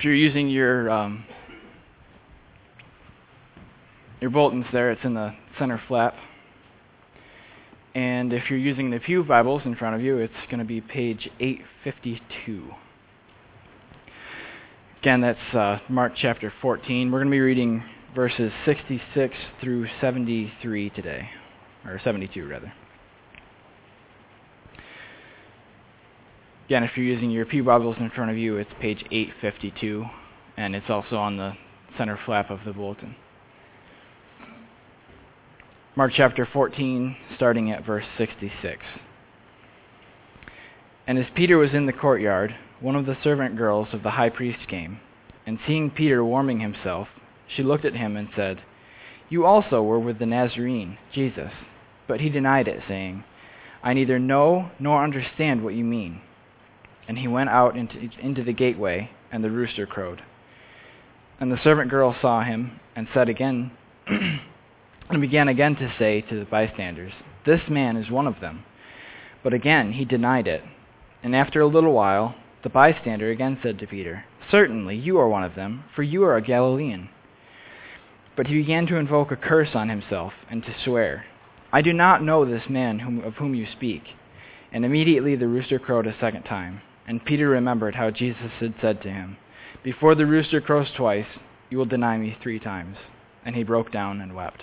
you're using your bulletins there, it's in the center flap. And if you're using the Pew Bibles in front of you, it's going to be page 852. Again, that's Mark chapter 14. We're going to be reading verses 66 through 73 today, or 72 rather. Again, if you're using your Pew Bibles in front of you, it's page 852, and it's also on the center flap of the bulletin. Mark chapter 14, starting at verse 66. And as Peter was in the courtyard, one of the servant girls of the high priest came, and seeing Peter warming himself, she looked at him and said, "You also were with the Nazarene, Jesus." But he denied it, saying, "I neither know nor understand what you mean." And he went out into the gateway, and the rooster crowed. And the servant girl saw him, and said again, and began again to say to the bystanders, "This man is one of them." But again he denied it. And after a little while, the bystander again said to Peter, "Certainly you are one of them, for you are a Galilean." But he began to invoke a curse on himself, and to swear, "I do not know this man of whom you speak." And immediately the rooster crowed a second time. And Peter remembered how Jesus had said to him, "Before the rooster crows twice, you will deny me 3 times." And he broke down and wept.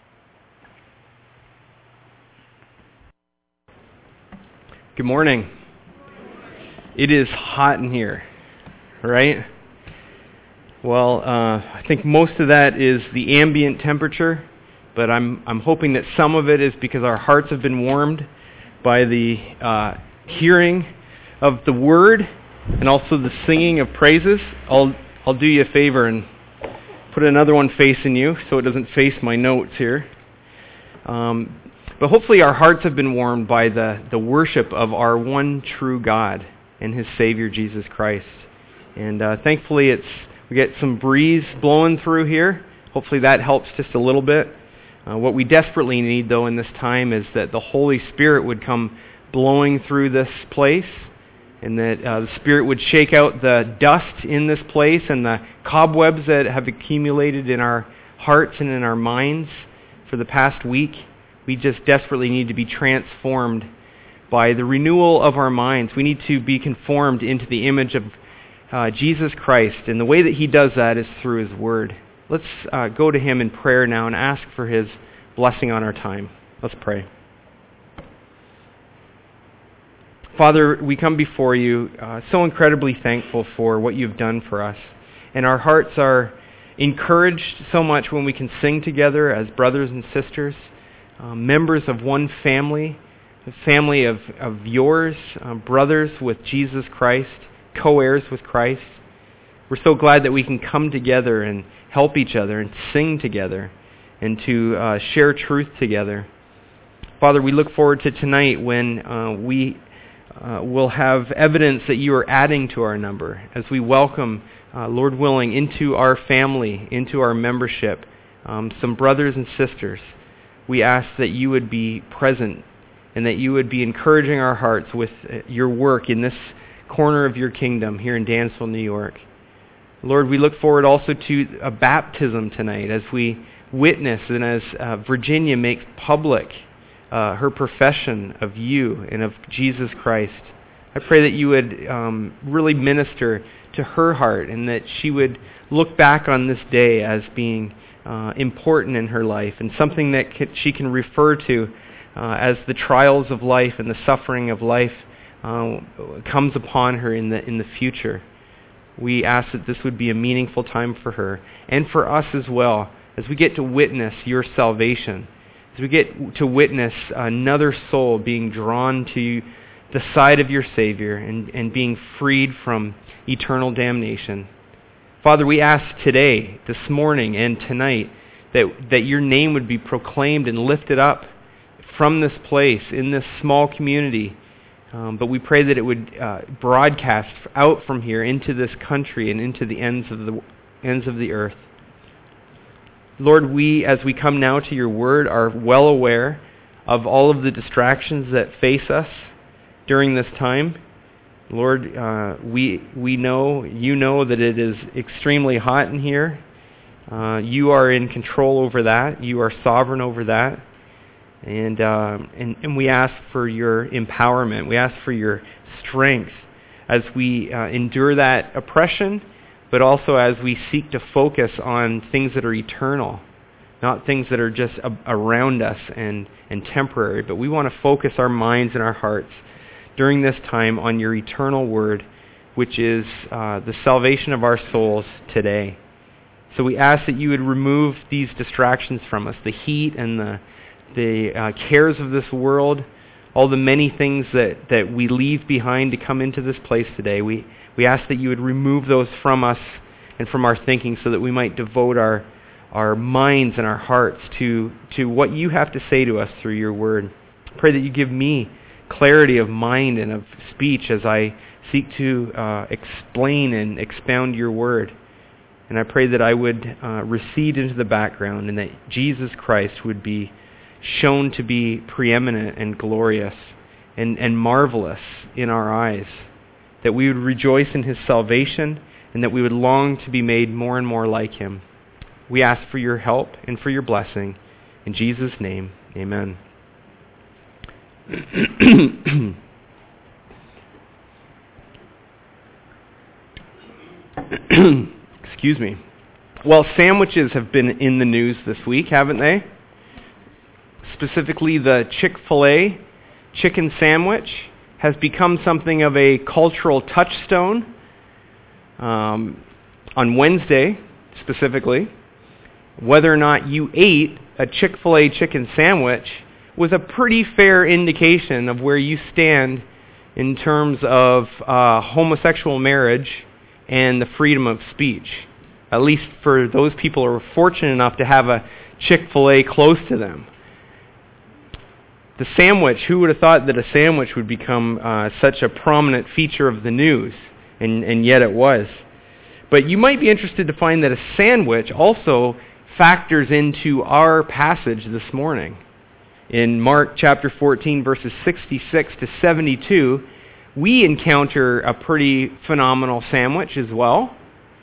Good morning. It is hot in here, right? Well, I think most of that is the ambient temperature, but I'm hoping that some of it is because our hearts have been warmed by the hearing of the word and also the singing of praises. I'll do you a favor and put another one facing you so it doesn't face my notes here. But hopefully our hearts have been warmed by the worship of our one true God and His Savior, Jesus Christ. And thankfully we get some breeze blowing through here. Hopefully that helps just a little bit. What we desperately need, though, in this time is that the Holy Spirit would come blowing through this place, and that the Spirit would shake out the dust in this place and the cobwebs that have accumulated in our hearts and in our minds for the past week. We just desperately need to be transformed by the renewal of our minds. We need to be conformed into the image of Jesus Christ, and the way that He does that is through His Word. Let's go to Him in prayer now and ask for His blessing on our time. Let's pray. Father, we come before You so incredibly thankful for what You've done for us. And our hearts are encouraged so much when we can sing together as brothers and sisters, members of one family, a family of Yours, brothers with Jesus Christ, co-heirs with Christ. We're so glad that we can come together and help each other and sing together and to share truth together. Father, we look forward to tonight when we will have evidence that You are adding to our number as we welcome, Lord willing, into our family, into our membership, some brothers and sisters. We ask that You would be present and that You would be encouraging our hearts with Your work in this corner of Your kingdom here in Dansville, New York. Lord, we look forward also to a baptism tonight as we witness and as Virginia makes public her profession of You and of Jesus Christ. I pray that You would really minister to her heart and that she would look back on this day as being important in her life and something that she can refer to as the trials of life and the suffering of life comes upon her in the future. We ask that this would be a meaningful time for her and for us as well, as we get to witness Your salvation, as we get to witness another soul being drawn to the side of Your Savior and being freed from eternal damnation. Father, we ask today, this morning and tonight, that Your name would be proclaimed and lifted up from this place, in this small community. But we pray that it would broadcast out from here into this country and into the ends of the earth. Lord, as we come now to Your Word, are well aware of all of the distractions that face us during this time. Lord, we know, you know that it is extremely hot in here. You are in control over that. You are sovereign over that. And we ask for your empowerment. We ask for your strength as we endure that oppression, but also as we seek to focus on things that are eternal, not things that are just around us and temporary. But we want to focus our minds and our hearts during this time on your eternal word, which is the salvation of our souls today. So we ask that you would remove these distractions from us, the heat and the cares of this world, all the many things that we leave behind to come into this place today. We ask that you would remove those from us and from our thinking so that we might devote our minds and our hearts to what you have to say to us through your word. I pray that you give me clarity of mind and of speech as I seek to explain and expound your word. And I pray that I would recede into the background and that Jesus Christ would be shown to be preeminent and glorious and marvelous in our eyes, that we would rejoice in his salvation and that we would long to be made more and more like him. We ask for your help and for your blessing. In Jesus' name, amen. Excuse me. Well, sandwiches have been in the news this week, haven't they? Specifically, the Chick-fil-A chicken sandwich has become something of a cultural touchstone. On Wednesday, specifically, whether or not you ate a Chick-fil-A chicken sandwich was a pretty fair indication of where you stand in terms of homosexual marriage and the freedom of speech. At least for those people who are fortunate enough to have a Chick-fil-A close to them. The sandwich, who would have thought that a sandwich would become such a prominent feature of the news? And yet it was. But you might be interested to find that a sandwich also factors into our passage this morning. In Mark chapter 14, verses 66 to 72, we encounter a pretty phenomenal sandwich as well.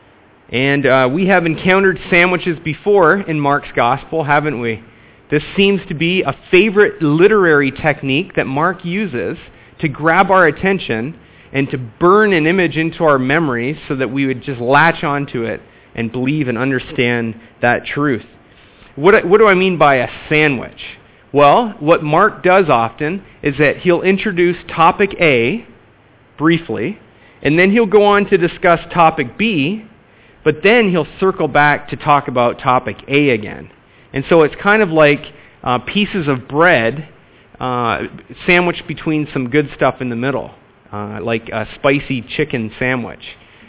And we have encountered sandwiches before in Mark's gospel, haven't we? This seems to be a favorite literary technique that Mark uses to grab our attention and to burn an image into our memories so that we would just latch onto it and believe and understand that truth. What do I mean by a sandwich? Well, what Mark does often is that he'll introduce topic A briefly, and then he'll go on to discuss topic B, but then he'll circle back to talk about topic A again. And so it's kind of like pieces of bread sandwiched between some good stuff in the middle, like a spicy chicken sandwich.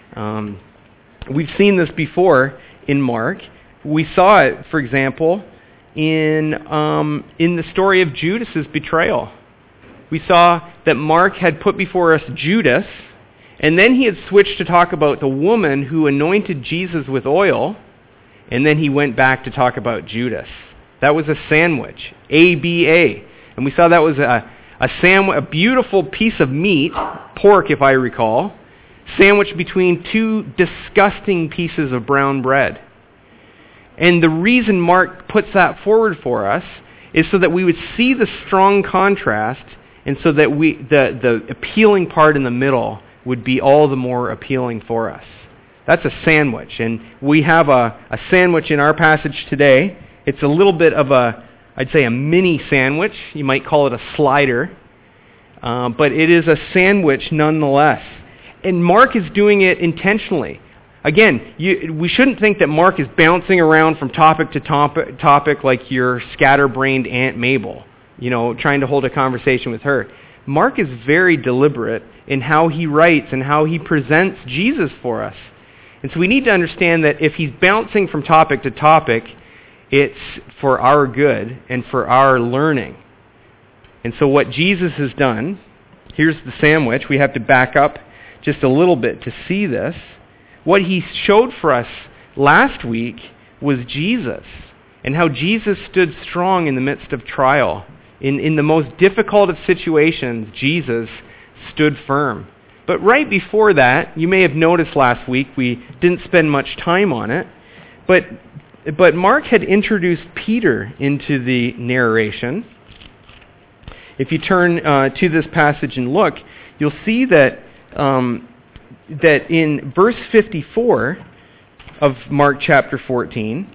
We've seen this before in Mark. We saw it, for example, in the story of Judas's betrayal. We saw that Mark had put before us Judas, and then he had switched to talk about the woman who anointed Jesus with oil, and then he went back to talk about Judas. That was a sandwich, ABA. And we saw that was a beautiful piece of meat, pork if I recall, sandwiched between two disgusting pieces of brown bread. And the reason Mark puts that forward for us is so that we would see the strong contrast, and so that the appealing part in the middle would be all the more appealing for us. That's a sandwich, and we have a sandwich in our passage today. It's a little bit of I'd say a mini sandwich. You might call it a slider, but it is a sandwich nonetheless. And Mark is doing it intentionally. Again, we shouldn't think that Mark is bouncing around from topic to topic like your scatterbrained Aunt Mabel, trying to hold a conversation with her. Mark is very deliberate in how he writes and how he presents Jesus for us. And so we need to understand that if he's bouncing from topic to topic, it's for our good and for our learning. And so what Jesus has done, here's the sandwich. We have to back up just a little bit to see this. What he showed for us last week was Jesus, and how Jesus stood strong in the midst of trial. In the most difficult of situations, Jesus stood firm. But right before that, you may have noticed last week, we didn't spend much time on it, but Mark had introduced Peter into the narration. If you turn to this passage and look, you'll see that in verse 54 of Mark chapter 14,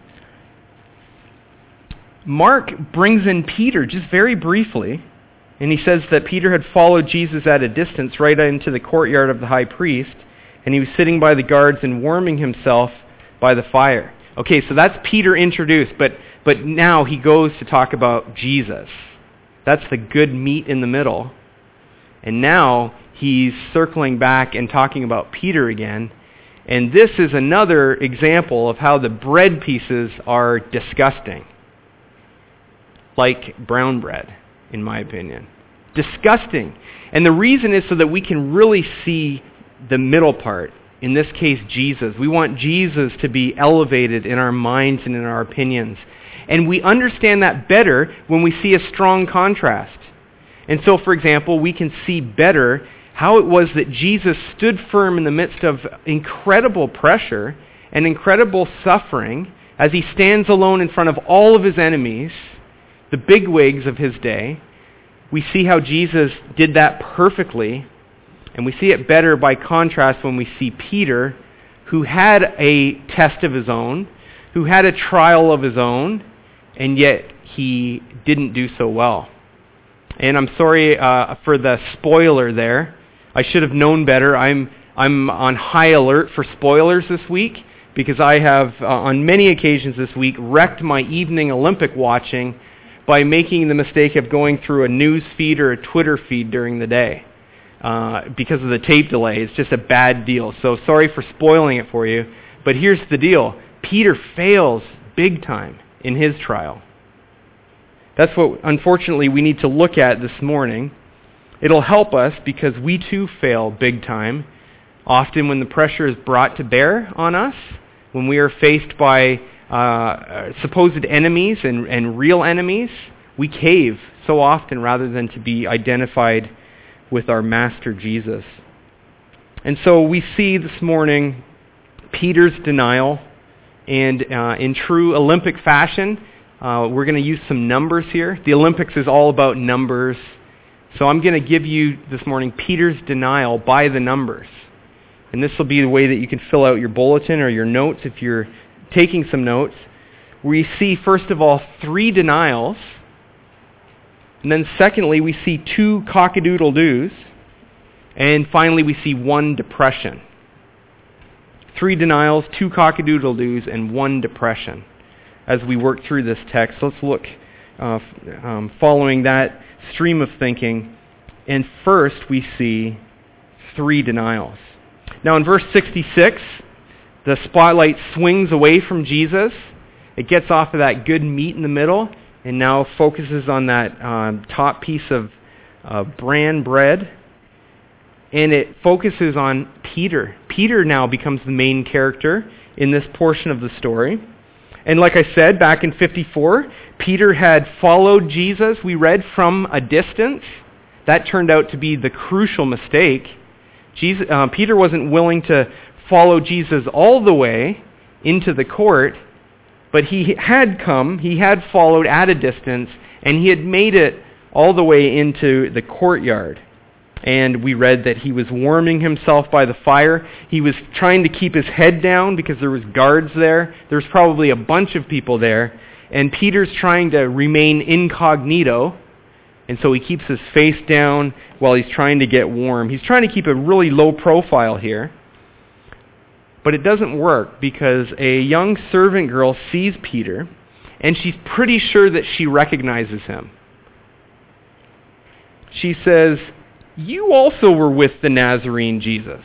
Mark brings in Peter just very briefly, and he says that Peter had followed Jesus at a distance right into the courtyard of the high priest, and he was sitting by the guards and warming himself by the fire. Okay, so that's Peter introduced, but now he goes to talk about Jesus. That's the good meat in the middle. And now he's circling back and talking about Peter again. And this is another example of how the bread pieces are disgusting. Like brown bread, in my opinion. Disgusting. And the reason is so that we can really see the middle part. In this case, Jesus. We want Jesus to be elevated in our minds and in our opinions. And we understand that better when we see a strong contrast. And so, for example, we can see better how it was that Jesus stood firm in the midst of incredible pressure and incredible suffering as he stands alone in front of all of his enemies, the bigwigs of his day. We see how Jesus did that perfectly, and we see it better by contrast when we see Peter, who had a test of his own, who had a trial of his own, and yet he didn't do so well. And I'm sorry for the spoiler there. I should have known better. I'm on high alert for spoilers this week because I have, on many occasions this week, wrecked my evening Olympic watching by making the mistake of going through a news feed or a Twitter feed during the day because of the tape delay. It's just a bad deal. So sorry for spoiling it for you. But here's the deal. Peter fails big time in his trial. That's what, unfortunately, we need to look at this morning. It'll help us because we too fail big time. Often when the pressure is brought to bear on us, when we are faced by supposed enemies and real enemies, we cave so often rather than to be identified with our Master Jesus. And so we see this morning Peter's denial, and in true Olympic fashion, we're going to use some numbers here. The Olympics is all about numbers. So I'm going to give you this morning Peter's denial by the numbers. And this will be the way that you can fill out your bulletin or your notes if you're taking some notes. We see, first of all, 3 denials. And then secondly, we see 2 cock-a-doodle-doos. And finally, we see 1 depression. 3 denials, 2 cock-a-doodle-doos, and 1 depression. As we work through this text, let's look following that stream of thinking. And first, we see 3 denials. Now, in verse 66, the spotlight swings away from Jesus. It gets off of that good meat in the middle and now focuses on that top piece of bran bread. And it focuses on Peter. Peter now becomes the main character in this portion of the story. And like I said, back in 54, Peter had followed Jesus, we read, from a distance. That turned out to be the crucial mistake. Peter wasn't willing to follow Jesus all the way into the court, but he had followed at a distance, and he had made it all the way into the courtyard. And we read that he was warming himself by the fire. He was trying to keep his head down because there was guards there. There's probably a bunch of people there. And Peter's trying to remain incognito. And so he keeps his face down while he's trying to get warm. He's trying to keep a really low profile here. But it doesn't work because a young servant girl sees Peter, and she's pretty sure that she recognizes him. She says, "You also were with the Nazarene Jesus."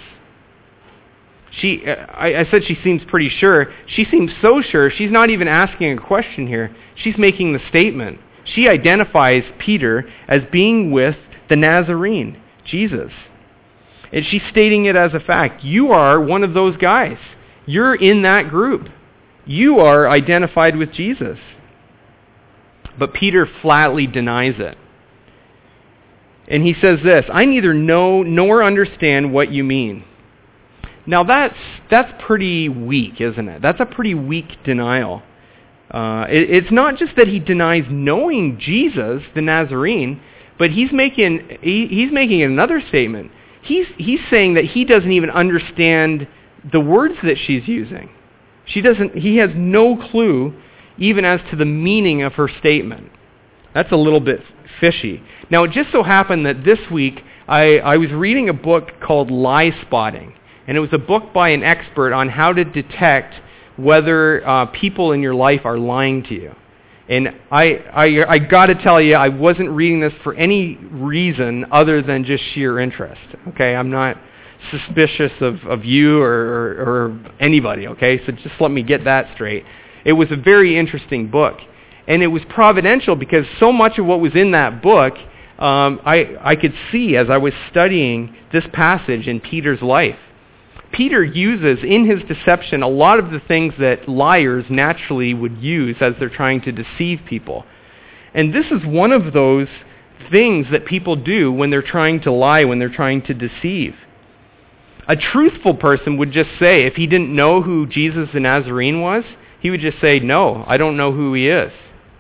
I said she seems pretty sure. She seems so sure, she's not even asking a question here. She's making the statement. She identifies Peter as being with the Nazarene, Jesus. And she's stating it as a fact. You are one of those guys. You're in that group. You are identified with Jesus. But Peter flatly denies it. And he says this, "I neither know nor understand what you mean." Now that's pretty weak, isn't it? That's a pretty weak denial. It's not just that he denies knowing Jesus, the Nazarene, but he's making another statement. He's saying that he doesn't even understand the words that she's using. He has no clue even as to the meaning of her statement. That's a little bit fishy. Now, it just so happened that this week I was reading a book called Lie Spotting, and it was a book by an expert on how to detect whether people in your life are lying to you. And I got to tell you, I wasn't reading this for any reason other than just sheer interest. Okay, I'm not suspicious of you or anybody. Okay, so just let me get that straight. It was a very interesting book. And it was providential because so much of what was in that book, I could see as I was studying this passage in Peter's life. Peter uses in his deception a lot of the things that liars naturally would use as they're trying to deceive people. And this is one of those things that people do when they're trying to lie, when they're trying to deceive. A truthful person would just say, if he didn't know who Jesus the Nazarene was, he would just say, "No, I don't know who he is."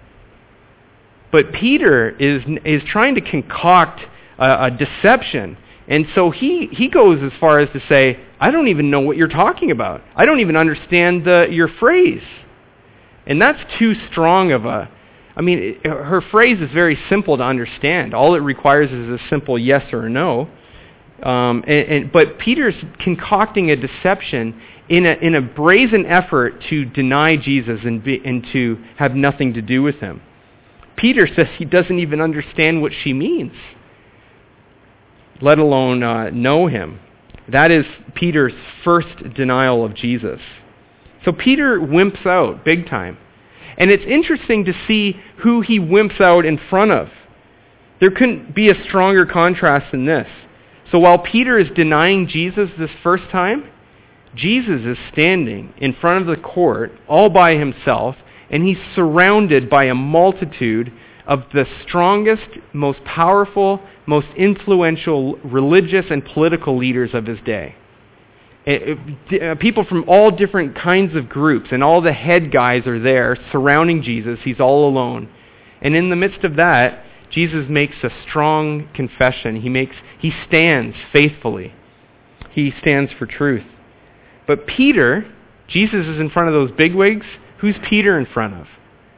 But Peter is trying to concoct a deception. And so he goes as far as to say, "I don't even know what you're talking about. I don't even understand your phrase." And that's too strong of a... her phrase is very simple to understand. All it requires is a simple yes or no. But Peter's concocting a deception in a brazen effort to deny Jesus and to have nothing to do with him. Peter says he doesn't even understand what she means, let alone know him. That is Peter's first denial of Jesus. So Peter wimps out big time. And it's interesting to see who he wimps out in front of. There couldn't be a stronger contrast than this. So while Peter is denying Jesus this first time, Jesus is standing in front of the court all by himself, and he's surrounded by a multitude of the strongest, most powerful, most influential religious and political leaders of his day. People from all different kinds of groups, and all the head guys are there surrounding Jesus. He's all alone. And in the midst of that, Jesus makes a strong confession. He stands faithfully. He stands for truth. But Peter, Jesus is in front of those bigwigs. Who's Peter in front of?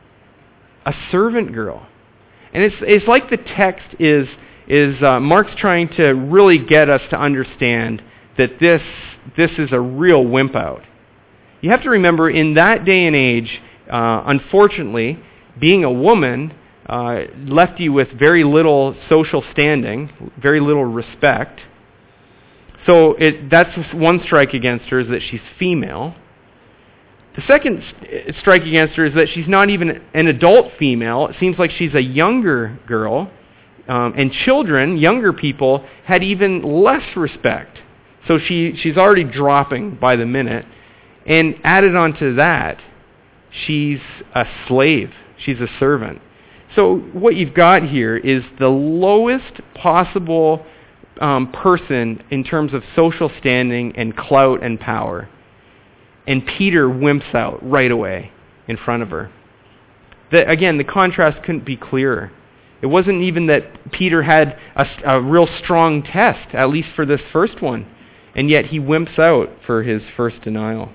A servant girl. And it's like the text is Mark's trying to really get us to understand that this is a real wimp out. You have to remember, in that day and age, unfortunately, being a woman left you with very little social standing, very little respect. So that's one strike against her, is that she's female. The second strike against her is that she's not even an adult female. It seems like she's a younger girl. And children, younger people, had even less respect. So she's already dropping by the minute. And added onto that, she's a slave. She's a servant. So what you've got here is the lowest possible person in terms of social standing and clout and power. And Peter wimps out right away in front of her. Again, the contrast couldn't be clearer. It wasn't even that Peter had a real strong test, at least for this first one, and yet he wimps out for his first denial.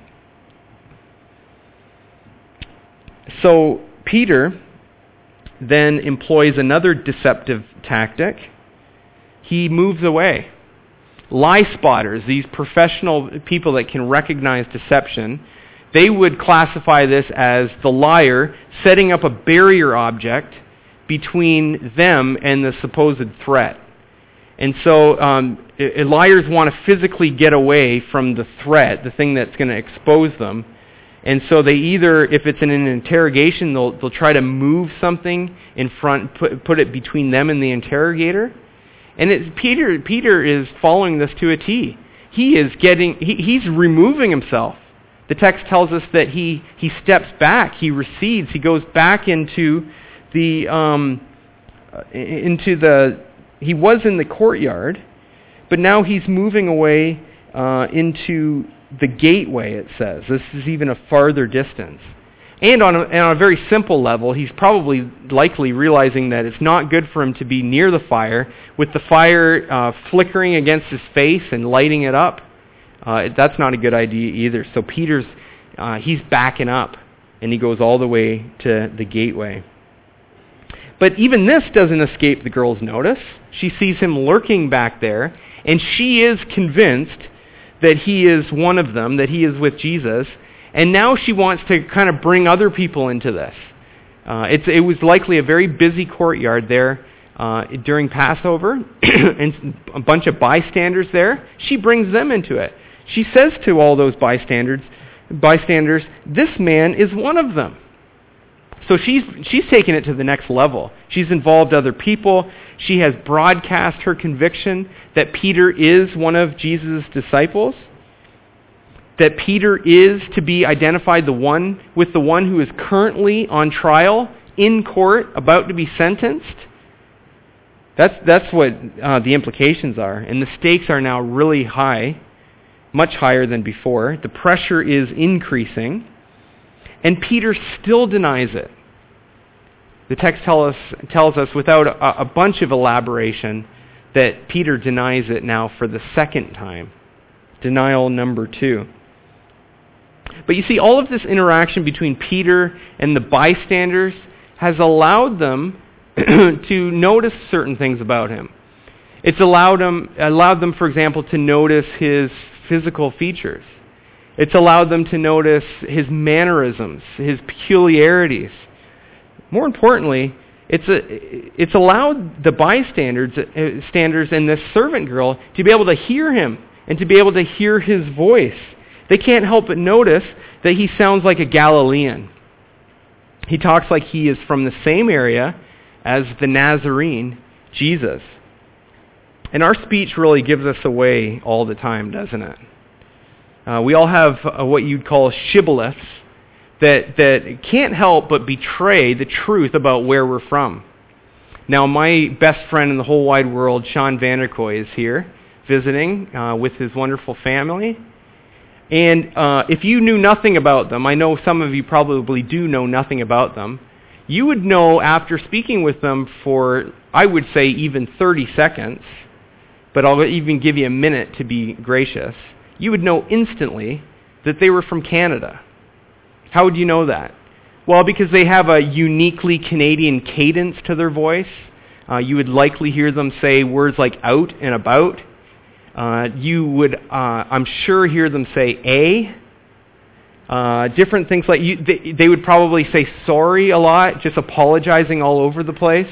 So Peter then employs another deceptive tactic. He moves away. Lie spotters, these professional people that can recognize deception, they would classify this as the liar setting up a barrier object between them and the supposed threat. And so liars want to physically get away from the threat, the thing that's going to expose them. And so they either, if it's in an interrogation, they'll try to move something in front, put it between them and the interrogator. And Peter is following this to a T. He's removing himself. The text tells us that he steps back, he recedes, he goes back into the he was in the courtyard, but now he's moving away into the gateway, it says. This is even a farther distance. And on a very simple level, he's probably likely realizing that it's not good for him to be near the fire, with the fire flickering against his face and lighting it up. That's not a good idea either. So Peter's, he's backing up, and he goes all the way to the gateway. But even this doesn't escape the girl's notice. She sees him lurking back there, and she is convinced that he is one of them, that he is with Jesus. And now she wants to kind of bring other people into this. It was likely a very busy courtyard there during Passover, and a bunch of bystanders there. She brings them into it. She says to all those bystanders, "This man is one of them." So she's taken it to the next level. She's involved other people. She has broadcast her conviction that Peter is one of Jesus' disciples, that Peter is to be identified with the one who is currently on trial in court, about to be sentenced. That's what the implications are. And the stakes are now really high, much higher than before. The pressure is increasing, and Peter still denies it. The text tells us without a bunch of elaboration that Peter denies it now for the second time. Denial number 2. But you see, all of this interaction between Peter and the bystanders has allowed them to notice certain things about him. It's allowed them, for example, to notice his physical features. It's allowed them to notice his mannerisms, his peculiarities. More importantly, it's allowed the bystanders and this servant girl to be able to hear him and to be able to hear his voice. They can't help but notice that he sounds like a Galilean. He talks like he is from the same area as the Nazarene, Jesus. And our speech really gives us away all the time, doesn't it? We all have what you'd call shibboleths that can't help but betray the truth about where we're from. Now, my best friend in the whole wide world, Sean Vanderkoy, is here visiting with his wonderful family. And if you knew nothing about them, I know some of you probably do know nothing about them, you would know after speaking with them for, I would say, even 30 seconds, but I'll even give you a minute to be gracious, you would know instantly that they were from Canada. How would you know that? Well, because they have a uniquely Canadian cadence to their voice. You would likely hear them say words like out and about. You would, I'm sure, hear them say a. Different things like, they would probably say sorry a lot, just apologizing all over the place.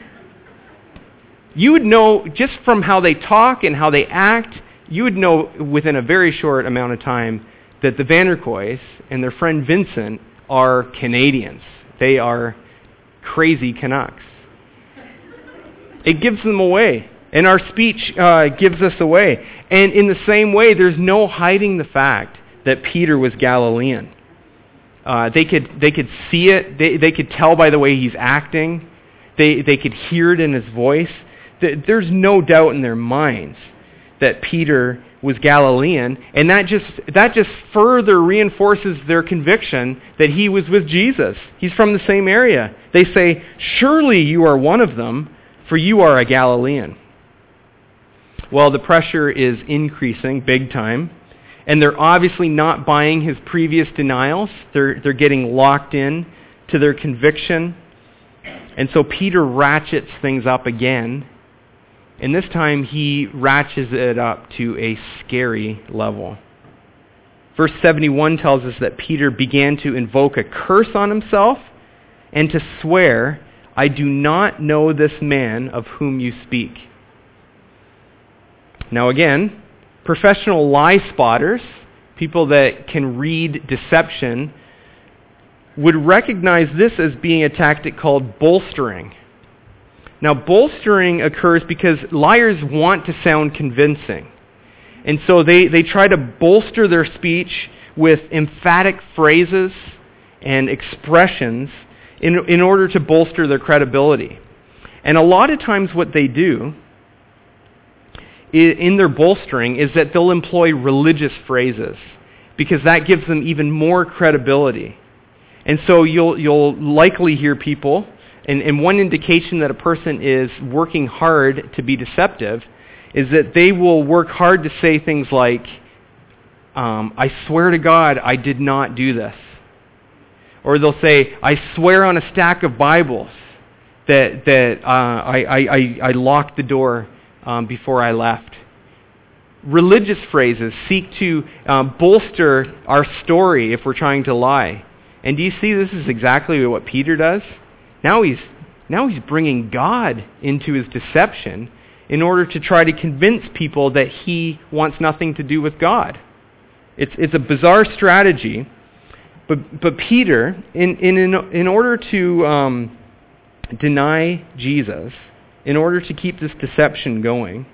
You would know, just from how they talk and how they act, you would know within a very short amount of time that the Vanderkoys and their friend Vincent are Canadians. They are crazy Canucks. It gives them away. And our speech gives us away. And in the same way, there's no hiding the fact that Peter was Galilean. They could see it. They could tell by the way he's acting. They could hear it in his voice. There's no doubt in their minds that Peter was Galilean, and that just further reinforces their conviction that he was with Jesus. He's from the same area. They say, "Surely you are one of them, for you are a Galilean." Well, the pressure is increasing big time, and they're obviously not buying his previous denials. They're getting locked in to their conviction. And so Peter ratchets things up again, and this time he ratchets it up to a scary level. Verse 71 tells us that Peter began to invoke a curse on himself and to swear, "I do not know this man of whom you speak." Now again, professional lie spotters, people that can read deception, would recognize this as being a tactic called bolstering. Now, bolstering occurs because liars want to sound convincing. And so they try to bolster their speech with emphatic phrases and expressions in order to bolster their credibility. And a lot of times what they do in their bolstering is that they'll employ religious phrases, because that gives them even more credibility. And so you'll likely hear people, and one indication that a person is working hard to be deceptive is that they will work hard to say things like, I swear to God I did not do this. Or they'll say, I swear on a stack of Bibles that I locked the door before I left. Religious phrases seek to bolster our story if we're trying to lie. And do you see this is exactly what Peter does? Now he's bringing God into his deception in order to try to convince people that he wants nothing to do with God. It's a bizarre strategy, but Peter, in order to deny Jesus, in order to keep this deception going,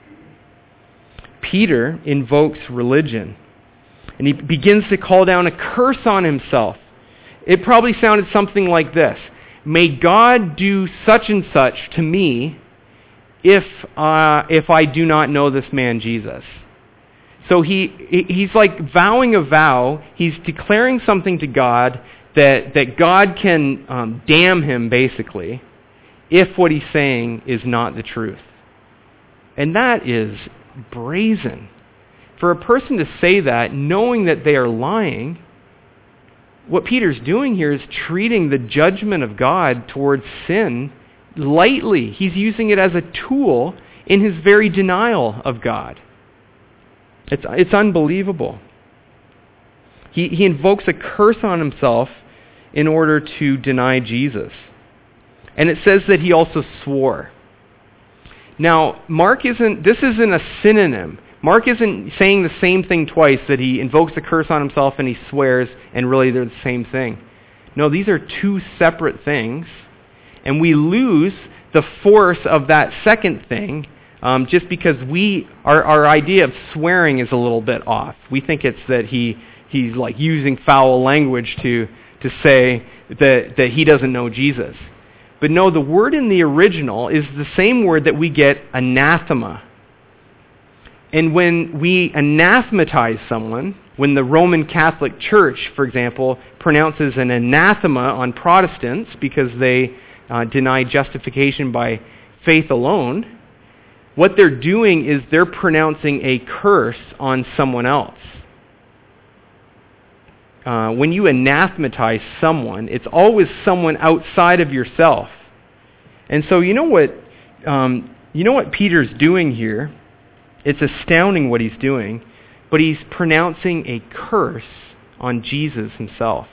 Peter invokes religion, and he begins to call down a curse on himself. It probably sounded something like this: may God do such and such to me if I do not know this man Jesus. So he's like vowing a vow. He's declaring something to God that God can damn him, basically, if what he's saying is not the truth. And that is brazen. For a person to say that, knowing that they are lying, what Peter's doing here is treating the judgment of God towards sin lightly. He's using it as a tool in his very denial of God. It's unbelievable. He invokes a curse on himself in order to deny Jesus. And it says that he also swore. Now, this isn't a synonym. Mark isn't saying the same thing twice, that he invokes a curse on himself and he swears, and really they're the same thing. No, these are two separate things, and we lose the force of that second thing just because our idea of swearing is a little bit off. We think it's that he's like using foul language to say that he doesn't know Jesus. But no, the word in the original is the same word that we get anathema. And when we anathematize someone, when the Roman Catholic Church, for example, pronounces an anathema on Protestants because they deny justification by faith alone, what they're doing is they're pronouncing a curse on someone else. When you anathematize someone, it's always someone outside of yourself. And so you know what Peter's doing here? It's astounding what he's doing, but he's pronouncing a curse on Jesus himself.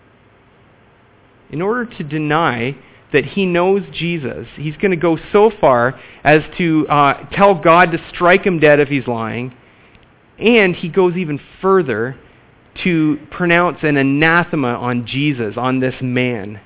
In order to deny that he knows Jesus, he's going to go so far as to tell God to strike him dead if he's lying, and he goes even further to pronounce an anathema on Jesus, on this man.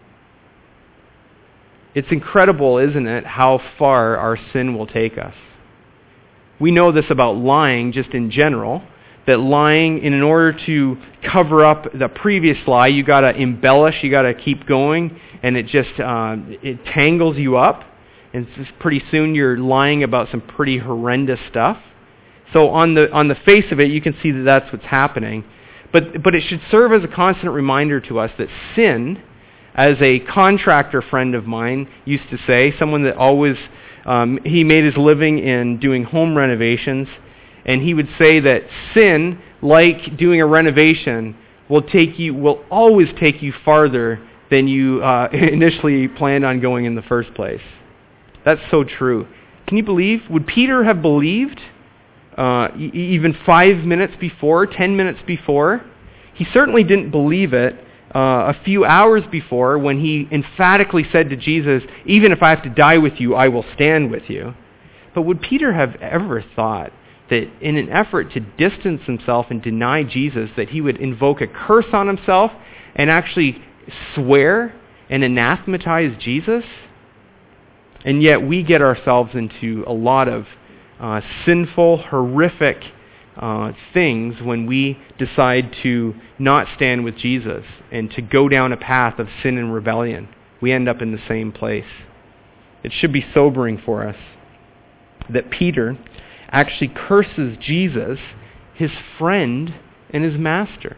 It's incredible, isn't it, how far our sin will take us. We know this about lying just in general, that lying, in order to cover up the previous lie, you got to embellish, you got to keep going, and it just it tangles you up, and just pretty soon you're lying about some pretty horrendous stuff. So on the face of it, you can see that that's what's happening. But it should serve as a constant reminder to us that sin, as a contractor friend of mine used to say, someone that always, he made his living in doing home renovations, and he would say that sin, like doing a renovation, will always take you farther than you initially planned on going in the first place. That's so true. Can you believe? Would Peter have believed even 5 minutes before, 10 minutes before? He certainly didn't believe it a few hours before when he emphatically said to Jesus, even if I have to die with you, I will stand with you. But would Peter have ever thought that in an effort to distance himself and deny Jesus, that he would invoke a curse on himself and actually swear and anathematize Jesus? And yet we get ourselves into a lot of sinful, horrific things when we decide to not stand with Jesus and to go down a path of sin and rebellion. We end up in the same place. It should be sobering for us that Peter, actually curses Jesus, his friend and his master.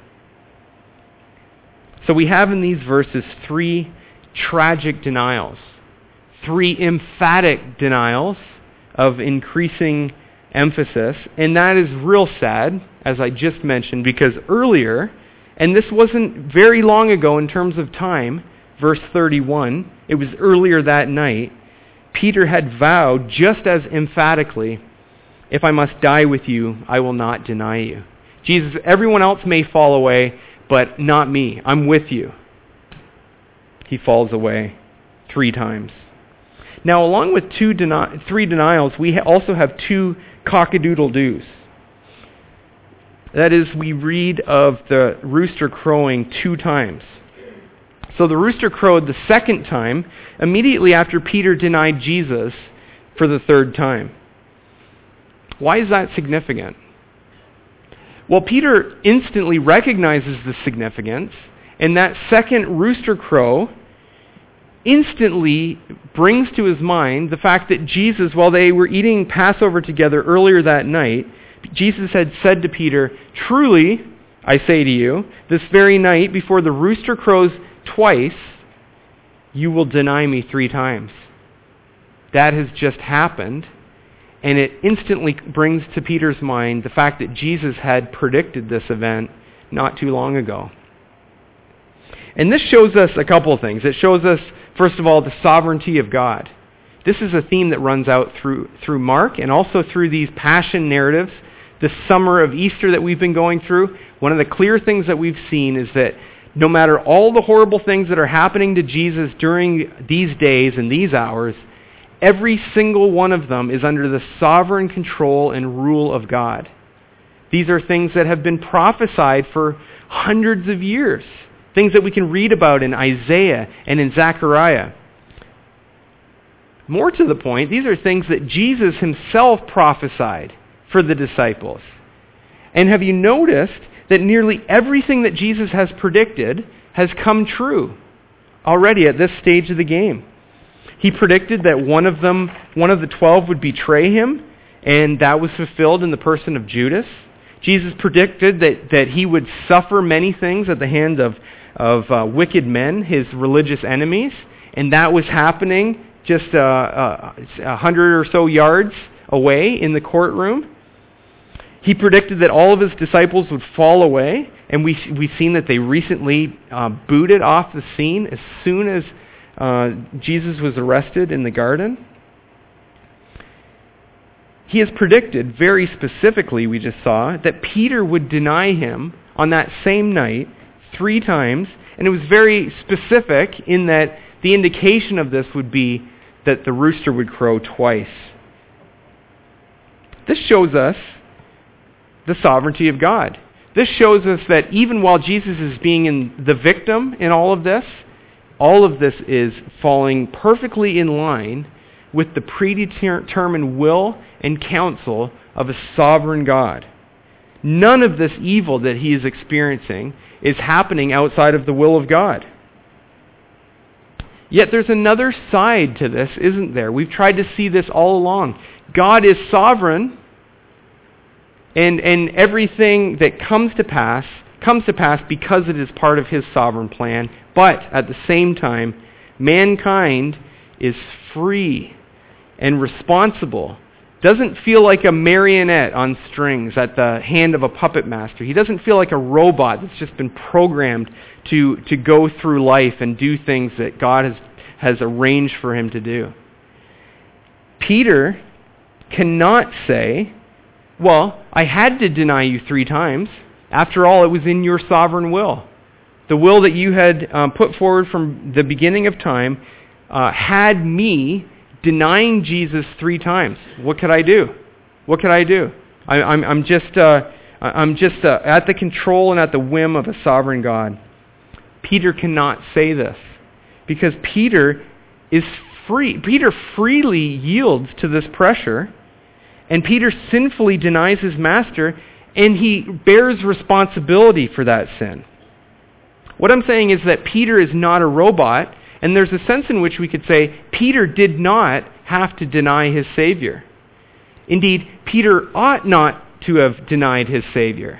So we have in these verses 3 tragic denials, 3 emphatic denials of increasing emphasis, and that is real sad, as I just mentioned, because earlier, and this wasn't very long ago in terms of time, verse 31, it was earlier that night, Peter had vowed just as emphatically, "If I must die with you, I will not deny you." Jesus, everyone else may fall away, but not me. I'm with you. He falls away 3 times. Now, along with 3 denials, we also have 2 cock-a-doodle-doos. That is, we read of the rooster crowing 2 times. So the rooster crowed the 2nd time, immediately after Peter denied Jesus for the 3rd time. Why is that significant? Well, Peter instantly recognizes the significance, and that 2nd rooster crow instantly brings to his mind the fact that Jesus, while they were eating Passover together earlier that night, Jesus had said to Peter, "Truly, I say to you, this very night, before the rooster crows twice, you will deny me 3 times." That has just happened. And it instantly brings to Peter's mind the fact that Jesus had predicted this event not too long ago. And this shows us a couple of things. It shows us, first of all, the sovereignty of God. This is a theme that runs out through Mark and also through these passion narratives. The summer of Easter that we've been going through, one of the clear things that we've seen is that no matter all the horrible things that are happening to Jesus during these days and these hours, every single one of them is under the sovereign control and rule of God. These are things that have been prophesied for hundreds of years. Things that we can read about in Isaiah and in Zechariah. More to the point, these are things that Jesus himself prophesied for the disciples. And have you noticed that nearly everything that Jesus has predicted has come true already at this stage of the game? He predicted that one of the 12 would betray him, and that was fulfilled in the person of Judas. Jesus predicted that he would suffer many things at the hand of wicked men, his religious enemies, and that was happening just 100 or so yards away in the courtroom. He predicted that all of his disciples would fall away, and we've seen that they recently booted off the scene as soon as Jesus was arrested in the garden. He has predicted very specifically, we just saw, that Peter would deny him on that same night 3 times, and it was very specific in that the indication of this would be that the rooster would crow twice. This shows us the sovereignty of God. This shows us that even while Jesus is being the victim in all of this is falling perfectly in line with the predetermined will and counsel of a sovereign God. None of this evil that he is experiencing is happening outside of the will of God. Yet there's another side to this, isn't there? We've tried to see this all along. God is sovereign, and everything that comes to pass because it is part of his sovereign plan. But at the same time, mankind is free and responsible. Doesn't feel like a marionette on strings at the hand of a puppet master. He doesn't feel like a robot that's just been programmed to go through life and do things that God has arranged for him to do. Peter cannot say, "Well, I had to deny you 3 times. After all, it was in your sovereign will. The will that you had put forward from the beginning of time had me denying Jesus 3 times. What could I do? What could I do? I'm just at the control and at the whim of a sovereign God." Peter cannot say this because Peter is free. Peter freely yields to this pressure, and Peter sinfully denies his master, and he bears responsibility for that sin. What I'm saying is that Peter is not a robot, and there's a sense in which we could say Peter did not have to deny his Savior. Indeed, Peter ought not to have denied his Savior.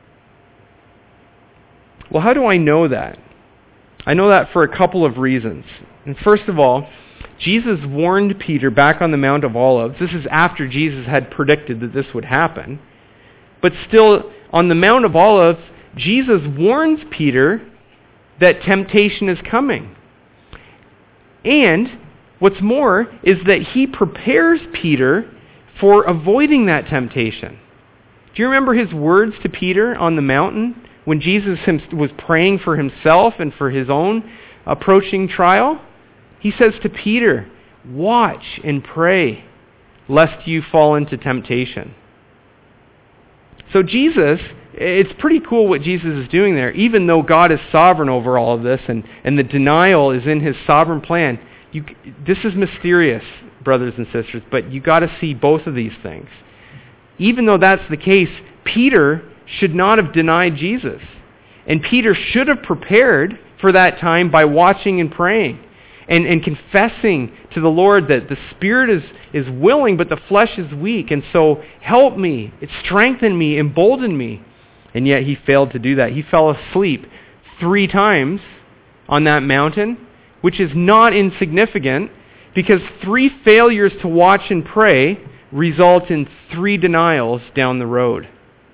Well, how do I know that? I know that for a couple of reasons. And first of all, Jesus warned Peter back on the Mount of Olives. This is after Jesus had predicted that this would happen. But still, on the Mount of Olives, Jesus warns Peter that temptation is coming. And what's more is that he prepares Peter for avoiding that temptation. Do you remember his words to Peter on the mountain when Jesus was praying for himself and for his own approaching trial? He says to Peter, "Watch and pray, lest you fall into temptation." So Jesus, it's pretty cool what Jesus is doing there. Even though God is sovereign over all of this and the denial is in his sovereign plan, this is mysterious, brothers and sisters, but you got to see both of these things. Even though that's the case, Peter should not have denied Jesus. And Peter should have prepared for that time by watching and praying and confessing to the Lord that the Spirit is willing, but the flesh is weak. And so help me, strengthen me, embolden me. And yet he failed to do that. He fell asleep 3 times on that mountain, which is not insignificant because 3 failures to watch and pray result in 3 denials down the road.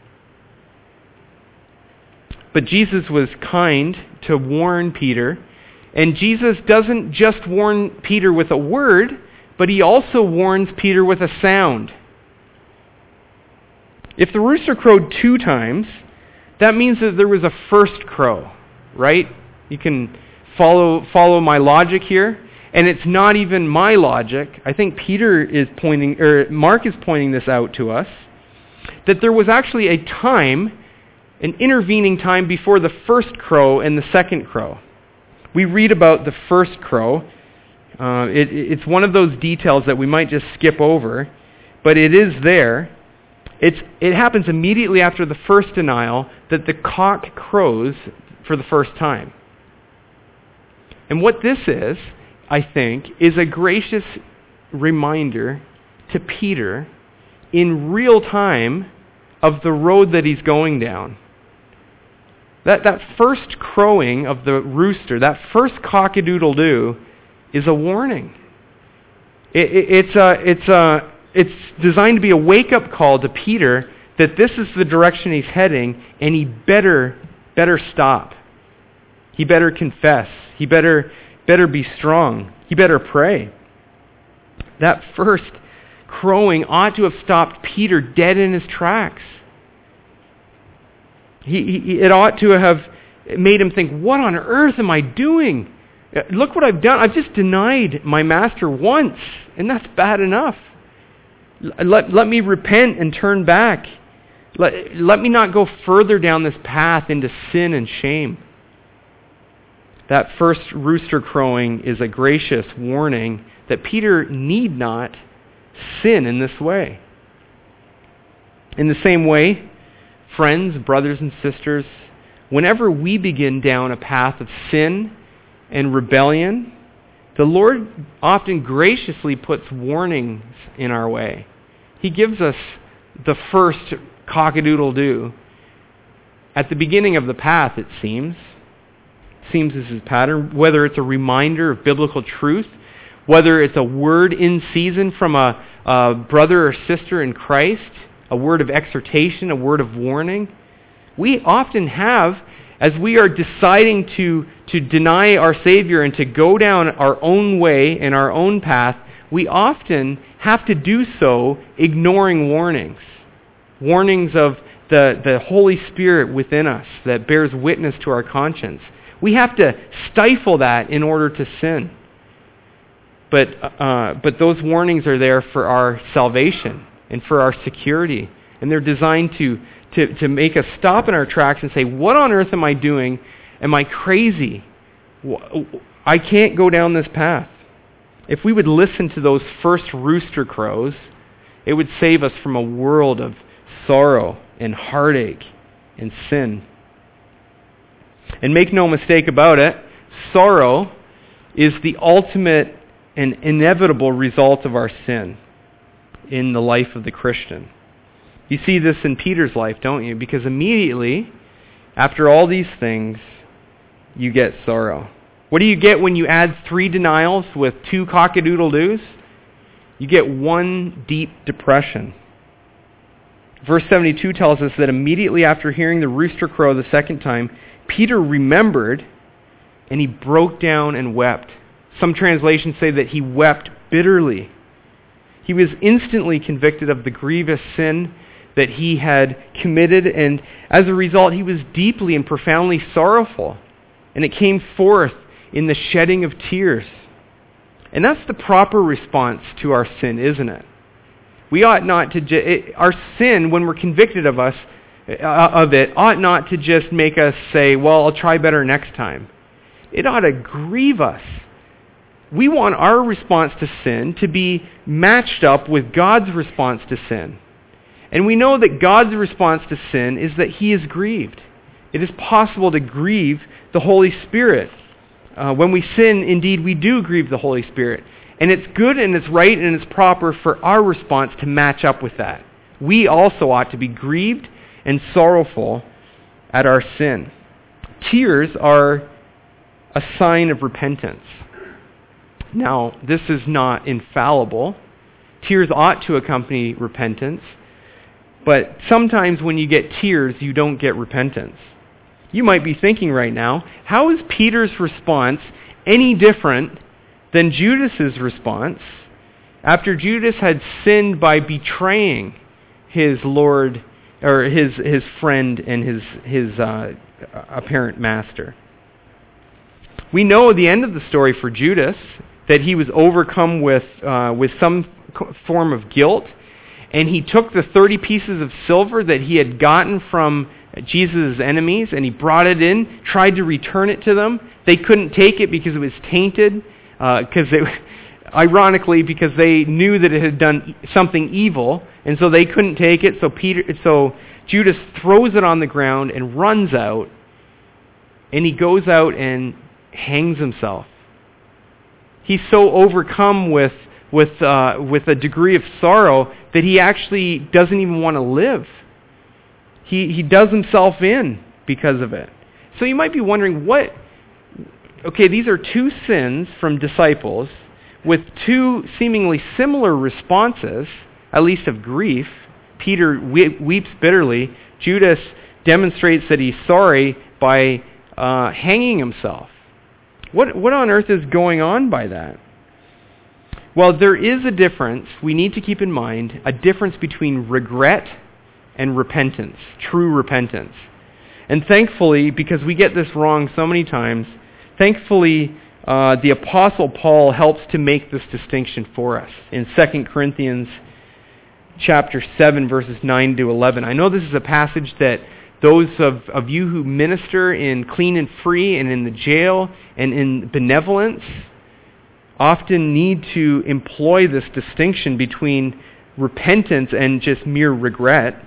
But Jesus was kind to warn Peter, and Jesus doesn't just warn Peter with a word, but he also warns Peter with a sound. If the rooster crowed 2 times, that means that there was a first crow, right? You can follow my logic here, and it's not even my logic. I think Mark is pointing this out to us, that there was actually a time, an intervening time before the first crow and the second crow. We read about the first crow. It's one of those details that we might just skip over, but it is there. It happens immediately after the first denial that the cock crows for the first time. And what this is, I think, is a gracious reminder to Peter in real time of the road that he's going down. That first crowing of the rooster, that first cock-a-doodle-doo, is a warning. It's designed to be a wake-up call to Peter that this is the direction he's heading, and he better stop. He better confess. He better be strong. He better pray. That first crowing ought to have stopped Peter dead in his tracks. It ought to have made him think, what on earth am I doing? Look what I've done. I've just denied my master once, and that's bad enough. Let me repent and turn back. Let me not go further down this path into sin and shame. That first rooster crowing is a gracious warning that Peter need not sin in this way. In the same way, friends, brothers and sisters, whenever we begin down a path of sin and rebellion, the Lord often graciously puts warnings in our way. He gives us the first cock-a-doodle-doo at the beginning of the path, it seems. Seems as his pattern, whether it's a reminder of biblical truth, whether it's a word in season from a brother or sister in Christ, a word of exhortation, a word of warning. We often have, as we are deciding to deny our Savior and to go down our own way and our own path, we often have to do so ignoring warnings. Warnings of the Holy Spirit within us that bears witness to our conscience. We have to stifle that in order to sin. But those warnings are there for our salvation and for our security. And they're designed to make us stop in our tracks and say, what on earth am I doing? Am I crazy? I can't go down this path. If we would listen to those first rooster crows, it would save us from a world of sorrow and heartache and sin. And make no mistake about it, sorrow is the ultimate and inevitable result of our sin. in the life of the Christian. You see this in Peter's life, don't you? Because immediately, after all these things, you get sorrow. What do you get when you add 3 denials with 2 cock-a-doodle-doos? You get 1 deep depression. Verse 72 tells us that immediately after hearing the rooster crow the second time, Peter remembered and he broke down and wept. Some translations say that he wept bitterly. He was instantly convicted of the grievous sin that he had committed, and as a result, he was deeply and profoundly sorrowful. And it came forth in the shedding of tears. And that's the proper response to our sin, isn't it? We ought not to... our sin, when we're convicted of it, ought not to just make us say, well, I'll try better next time. It ought to grieve us. We want our response to sin to be matched up with God's response to sin. And we know that God's response to sin is that He is grieved. It is possible to grieve the Holy Spirit. When we sin, indeed, we do grieve the Holy Spirit. And it's good and it's right and it's proper for our response to match up with that. We also ought to be grieved and sorrowful at our sin. Tears are a sign of repentance. Now, this is not infallible. Tears ought to accompany repentance. But sometimes when you get tears, you don't get repentance. You might be thinking right now, how is Peter's response any different than Judas's response after Judas had sinned by betraying his Lord, or his friend and his apparent master? We know the end of the story for Judas, that he was overcome with some form of guilt, and he took the 30 pieces of silver that he had gotten from Jesus' enemies, and he brought it in, tried to return it to them. They couldn't take it because it was tainted, ironically, because they knew that it had done something evil, and so they couldn't take it. So Judas throws it on the ground and runs out, and he goes out and hangs himself. He's so overcome with a degree of sorrow that he actually doesn't even want to live. He does himself in because of it. So you might be wondering, these are 2 sins from disciples with 2 seemingly similar responses, at least of grief. Peter weeps bitterly. Judas demonstrates that he's sorry by hanging himself. What on earth is going on by that? Well, there is a difference, we need to keep in mind, a difference between regret and repentance, true repentance. And thankfully, because we get this wrong so many times, thankfully the Apostle Paul helps to make this distinction for us in 2 Corinthians chapter 7, verses 9 to 11. I know this is a passage that those of you who minister in Clean and Free and in the jail and in benevolence often need to employ this distinction between repentance and just mere regret.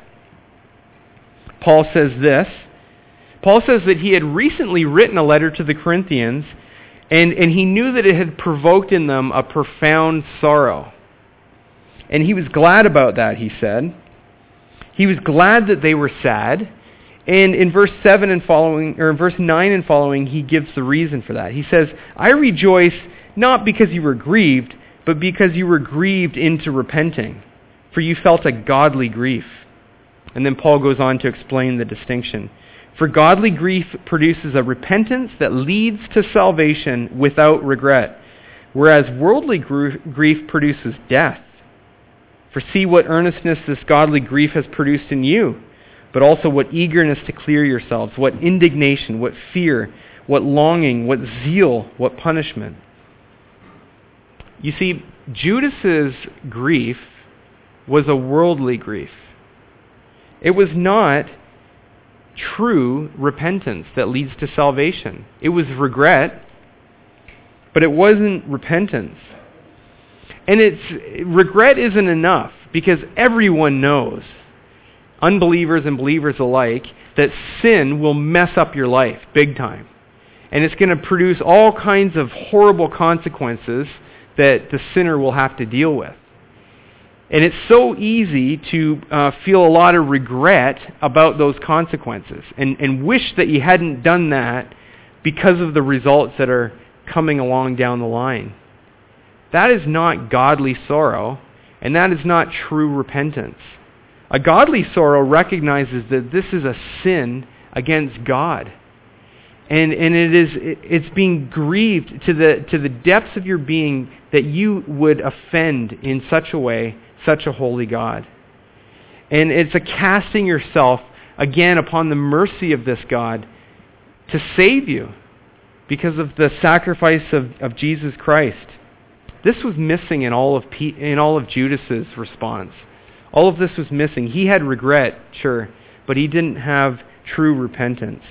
Paul says this. Paul says that he had recently written a letter to the Corinthians, and he knew that it had provoked in them a profound sorrow. And he was glad about that, he said. He was glad that they were sad. And in verse 7 and following, or verse 9 and following, he gives the reason for that. He says, I rejoice not because you were grieved, but because you were grieved into repenting, for you felt a godly grief. And then Paul goes on to explain the distinction. For godly grief produces a repentance that leads to salvation without regret, whereas worldly grief produces death. For see what earnestness this godly grief has produced in you, but also what eagerness to clear yourselves, what indignation, what fear, what longing, what zeal, what punishment. You see, Judas's grief was a worldly grief. It was not true repentance that leads to salvation. It was regret, but it wasn't repentance. And regret isn't enough, because everyone knows, unbelievers and believers alike, that sin will mess up your life big time. And it's going to produce all kinds of horrible consequences that the sinner will have to deal with. And it's so easy to feel a lot of regret about those consequences and wish that you hadn't done that because of the results that are coming along down the line. That is not godly sorrow, and that is not true repentance. A godly sorrow recognizes that this is a sin against God. And it's being grieved to the depths of your being that you would offend in such a way such a holy God. And it's a casting yourself again upon the mercy of this God to save you because of the sacrifice of Jesus Christ. This was missing in all of Judas's response. All of this was missing. He had regret, sure, but he didn't have true repentance.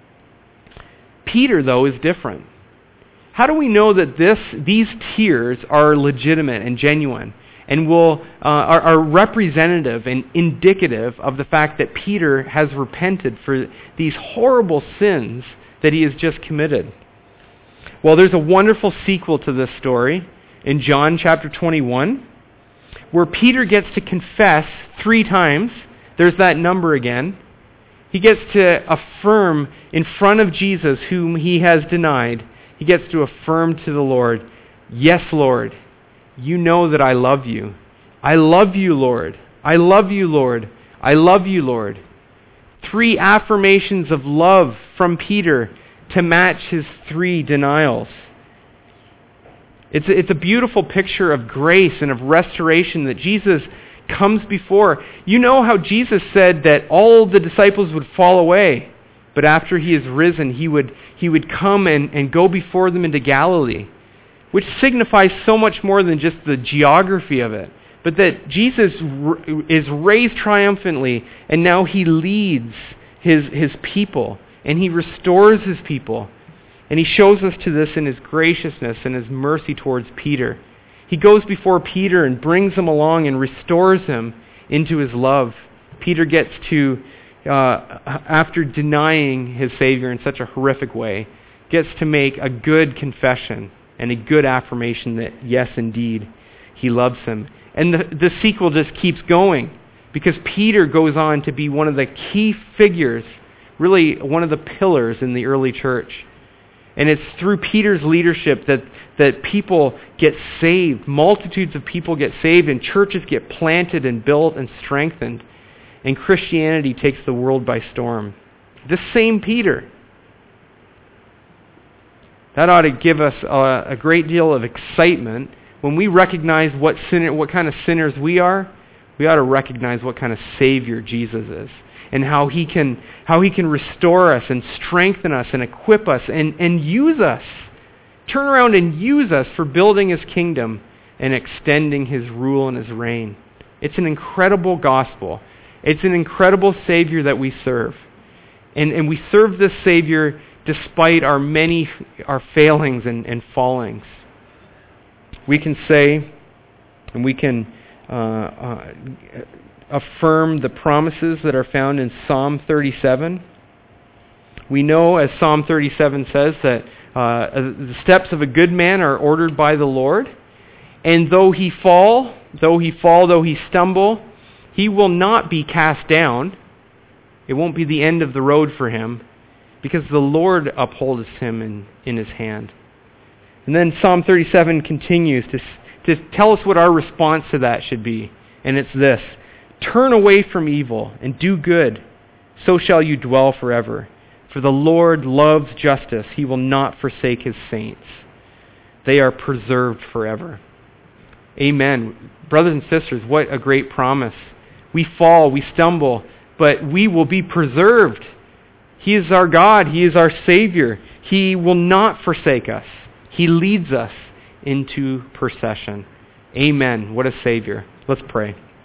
Peter, though, is different. How do we know that these tears are legitimate and genuine and are representative and indicative of the fact that Peter has repented for these horrible sins that he has just committed? Well, there's a wonderful sequel to this story in John chapter 21, where Peter gets to confess 3 times. There's that number again. He gets to affirm in front of Jesus, whom he has denied, he gets to affirm to the Lord, "Yes, Lord, you know that I love you. I love you, Lord. I love you, Lord. I love you, Lord." 3 affirmations of love from Peter to match his 3 denials. It's a beautiful picture of grace and of restoration that Jesus comes before. You know how Jesus said that all the disciples would fall away, but after he is risen, he would come and go before them into Galilee, which signifies so much more than just the geography of it, but that Jesus is raised triumphantly, and now he leads his people, and he restores his people. And he shows us to this in his graciousness and his mercy towards Peter. He goes before Peter and brings him along and restores him into his love. Peter gets to, after denying his Savior in such a horrific way, gets to make a good confession and a good affirmation that, yes, indeed, he loves him. And the sequel just keeps going, because Peter goes on to be one of the key figures, really one of the pillars in the early church. And it's through Peter's leadership that people get saved. Multitudes of people get saved, and churches get planted and built and strengthened. And Christianity takes the world by storm. This same Peter. That ought to give us a great deal of excitement. When we recognize what kind of sinners we ought to recognize what kind of Savior Jesus is, and how he can restore us and strengthen us and equip us and use us. Turn around and use us for building his kingdom and extending his rule and his reign. It's an incredible gospel. It's an incredible Savior that we serve. And we serve this Savior despite our failings and fallings. We can say, and we can affirm the promises that are found in Psalm 37. We know, as Psalm 37 says, that the steps of a good man are ordered by the Lord, and though he stumble, he will not be cast down. It won't be the end of the road for him, because the Lord upholds him in his hand. And then Psalm 37 continues to tell us what our response to that should be, and it's this: "Turn away from evil and do good, so shall you dwell forever. For the Lord loves justice. He will not forsake his saints. They are preserved forever." Amen. Brothers and sisters, what a great promise. We fall, we stumble, but we will be preserved. He is our God. He is our Savior. He will not forsake us. He leads us into procession. Amen. What a Savior. Let's pray.